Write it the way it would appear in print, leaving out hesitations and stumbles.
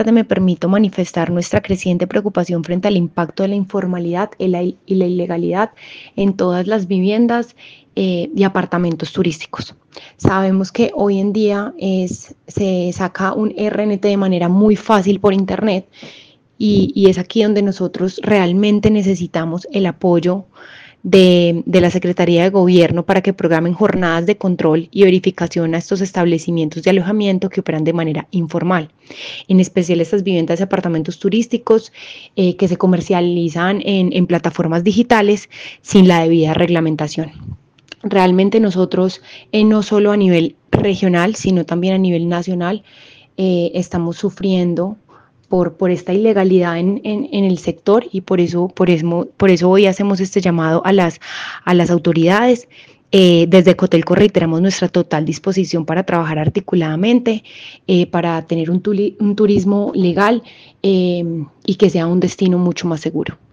tarde me permito manifestar nuestra creciente preocupación frente al impacto de la informalidad y la ilegalidad en todas las viviendas y apartamentos turísticos. Sabemos que hoy en día se saca un RNT de manera muy fácil por internet y es aquí donde nosotros realmente necesitamos el apoyo de la Secretaría de Gobierno para que programen jornadas de control y verificación a estos establecimientos de alojamiento que operan de manera informal, en especial estas viviendas y apartamentos turísticos que se comercializan en plataformas digitales sin la debida reglamentación. Realmente nosotros, no solo a nivel regional, sino también a nivel nacional, estamos sufriendo por esta ilegalidad en el sector y por eso hoy hacemos este llamado a las autoridades. Desde Cotelco reiteramos nuestra total disposición para trabajar articuladamente, para tener un turismo legal y que sea un destino mucho más seguro.